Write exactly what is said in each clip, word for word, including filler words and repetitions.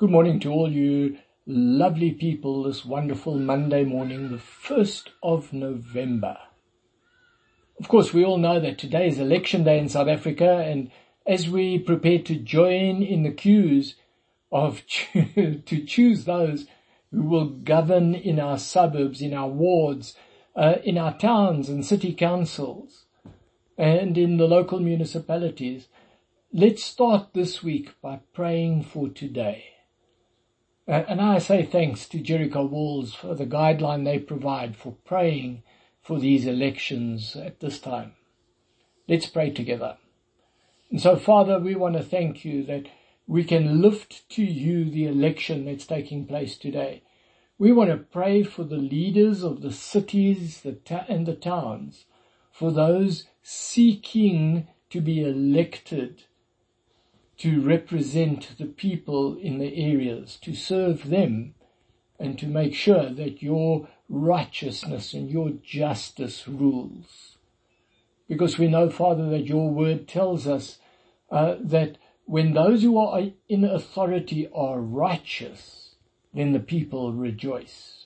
Good morning to all you lovely people this wonderful Monday morning, the first of November. Of course, we all know that today is election day in South Africa, and as we prepare to join in the queues of to choose those who will govern in our suburbs, in our wards, uh, in our towns and city councils, and in the local municipalities, let's start this week by praying for today. Uh, and I say thanks to Jericho Walls for the guideline they provide for praying for these elections at this time. Let's pray together. And so, Father, we want to thank you that we can lift to you the election that's taking place today. We want to pray for the leaders of the cities the ta- and the towns, for those seeking to be elected to represent the people in the areas, to serve them, and to make sure that your righteousness and your justice rules. Because we know, Father, that your word tells us uh, that when those who are in authority are righteous, then the people rejoice.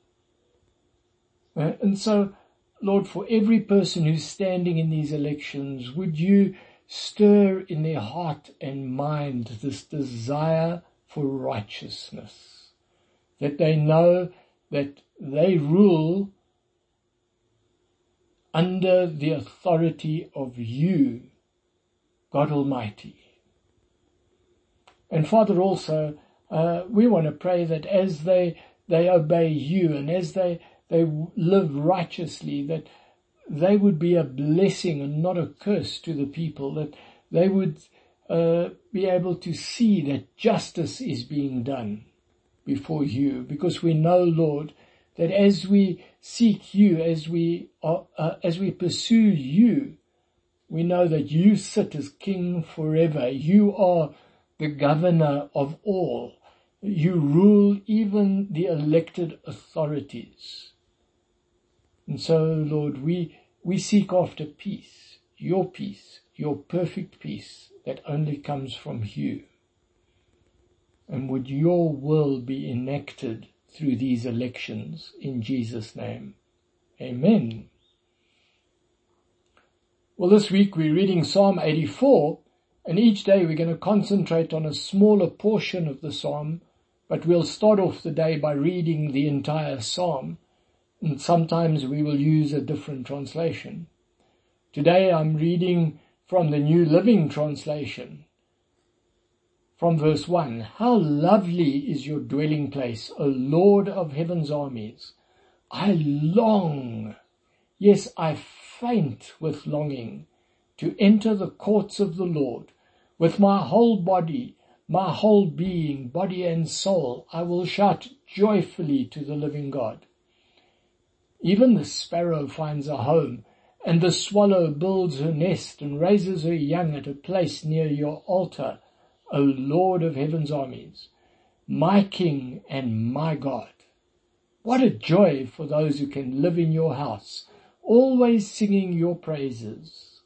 Uh, and so, Lord, for every person who's standing in these elections, would you stir in their heart and mind this desire for righteousness, that they know that they rule under the authority of you, God Almighty. And Father, also, uh, we want to pray that as they, they obey you and as they, they live righteously, that they would be a blessing and not a curse to the people, that they would uh, be able to see that justice is being done before you. Because we know, Lord, that as we seek you, as we are, uh, as we pursue you, we know that you sit as King forever. You are the governor of all. You rule even the elected authorities. And so, Lord, we, we seek after peace, your peace, your perfect peace that only comes from you. And would your will be enacted through these elections in Jesus' name. Amen. Well, this week we're reading Psalm eighty-four, and each day we're going to concentrate on a smaller portion of the psalm, but we'll start off the day by reading the entire psalm. And sometimes we will use a different translation. Today I'm reading from the New Living Translation. From verse one, how lovely is your dwelling place, O Lord of heaven's armies. I long, yes, I faint with longing to enter the courts of the Lord. With my whole body, my whole being, body and soul, I will shout joyfully to the living God. Even the sparrow finds a home, and the swallow builds her nest and raises her young at a place near your altar, O Lord of heaven's armies, my King and my God. What a joy for those who can live in your house, always singing your praises.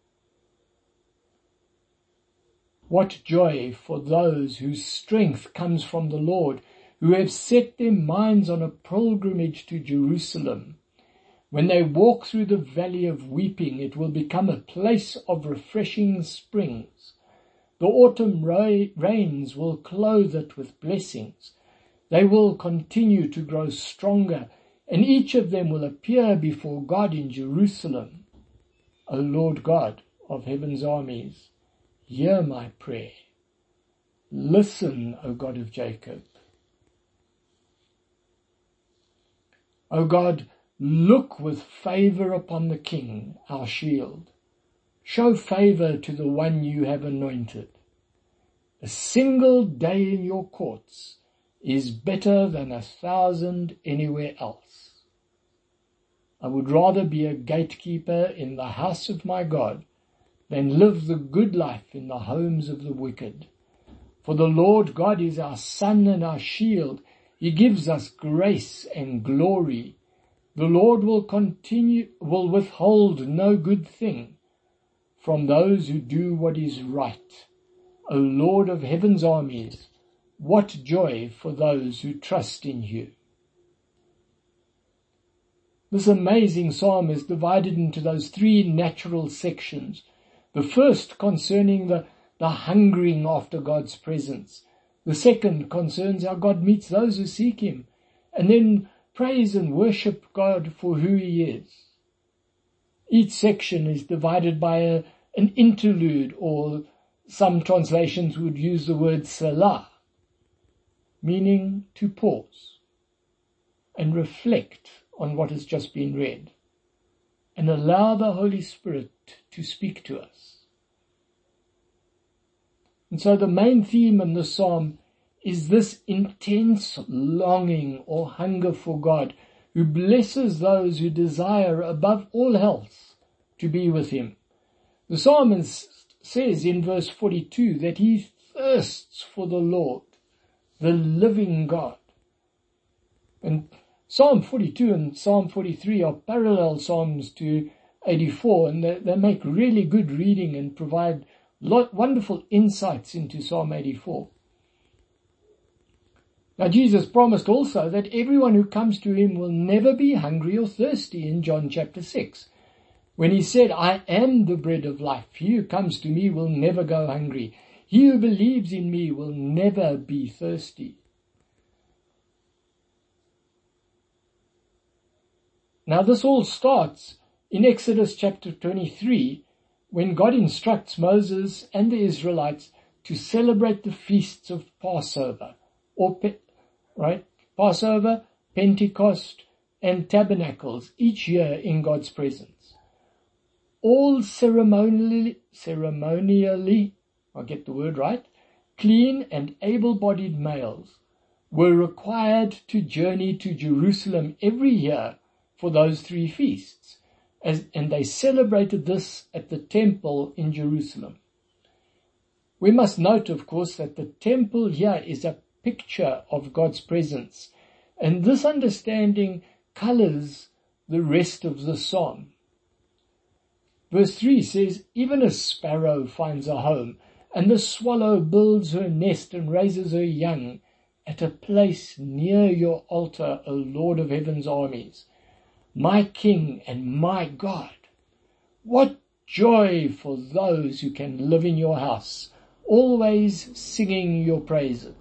What joy for those whose strength comes from the Lord, who have set their minds on a pilgrimage to Jerusalem. When they walk through the valley of weeping, it will become a place of refreshing springs. The autumn rains will clothe it with blessings. They will continue to grow stronger, and each of them will appear before God in Jerusalem. O Lord God of heaven's armies, hear my prayer. Listen, O God of Jacob. O God, look with favor upon the King, our shield. Show favor to the one you have anointed. A single day in your courts is better than a thousand anywhere else. I would rather be a gatekeeper in the house of my God than live the good life in the homes of the wicked. For the Lord God is our sun and our shield. He gives us grace and glory. The Lord will continue, will withhold no good thing from those who do what is right. O Lord of heaven's armies, What joy for those who trust in you. This amazing psalm is divided into those three natural sections. The first concerning the, the hungering after God's presence. The second concerns how God meets those who seek him. And then praise and worship God for who he is. Each section is divided by a, an interlude, or some translations would use the word Selah, meaning to pause and reflect on what has just been read and allow the Holy Spirit to speak to us. And so the main theme in the psalm is this intense longing or hunger for God, who blesses those who desire above all else to be with him. The psalmist says in verse forty-two that he thirsts for the Lord, the living God. And Psalm forty-two and Psalm forty-three are parallel psalms to eighty-four, and they, they make really good reading and provide lot, wonderful insights into Psalm eighty-four. Now Jesus promised also that everyone who comes to him will never be hungry or thirsty in John chapter six. When he said, I am the bread of life. He who comes to me will never go hungry. He who believes in me will never be thirsty. Now this all starts in Exodus chapter twenty-three, when God instructs Moses and the Israelites to celebrate the feasts of Passover, or right? Passover, Pentecost, and Tabernacles each year in God's presence. All ceremonially, ceremonially, I'll get the word right, clean and able-bodied males were required to journey to Jerusalem every year for those three feasts, as, and they celebrated this at the temple in Jerusalem. We must note, of course, that the temple here is a picture of God's presence, and this understanding colors the rest of the psalm. Verse three says, even a sparrow finds a home, and the swallow builds her nest and raises her young at a place near your altar, O Lord of heaven's armies, my King and my God. What joy for those who can live in your house, always singing your praises.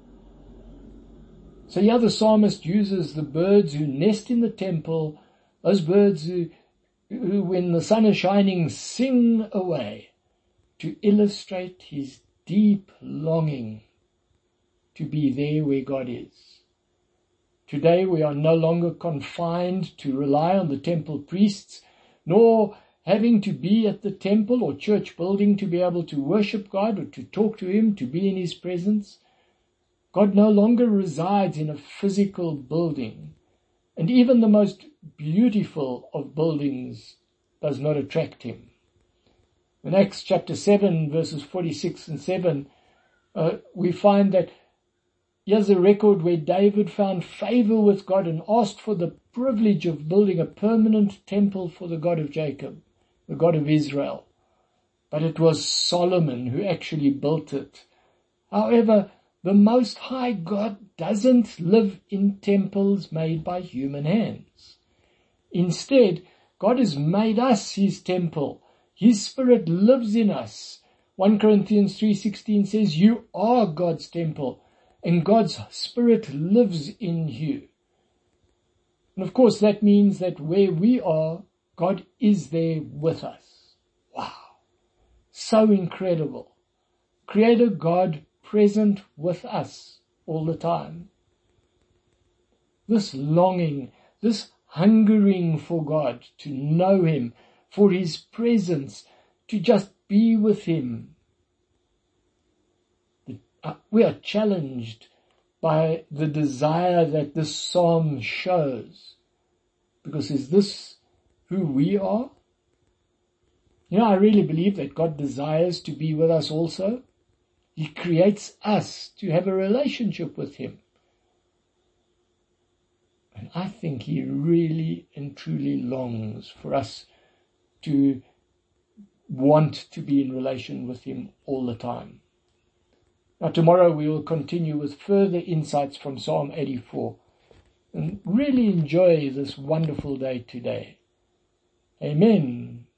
So here the psalmist uses the birds who nest in the temple, those birds who, who when the sun is shining, sing away, to illustrate his deep longing to be there where God is. Today we are no longer confined to rely on the temple priests, nor having to be at the temple or church building to be able to worship God or to talk to him, to be in his presence. God no longer resides in a physical building, and even the most beautiful of buildings does not attract him. In Acts chapter seven, verses forty-six and seven, uh, we find that here's a record where David found favor with God and asked for the privilege of building a permanent temple for the God of Jacob, the God of Israel. But it was Solomon who actually built it. However, the Most High God doesn't live in temples made by human hands. Instead, God has made us his temple. His Spirit lives in us. First Corinthians three sixteen says, you are God's temple, and God's Spirit lives in you. And of course that means that where we are, God is there with us. Wow. So incredible. Creator God present with us all the time. This longing, this hungering for God, to know him, for his presence, to just be with him. We are challenged by the desire that this psalm shows. Because is this who we are? You know, I really believe that God desires to be with us also. He creates us to have a relationship with him. And I think he really and truly longs for us to want to be in relation with him all the time. Now tomorrow we will continue with further insights from Psalm eighty-four. And really enjoy this wonderful day today. Amen.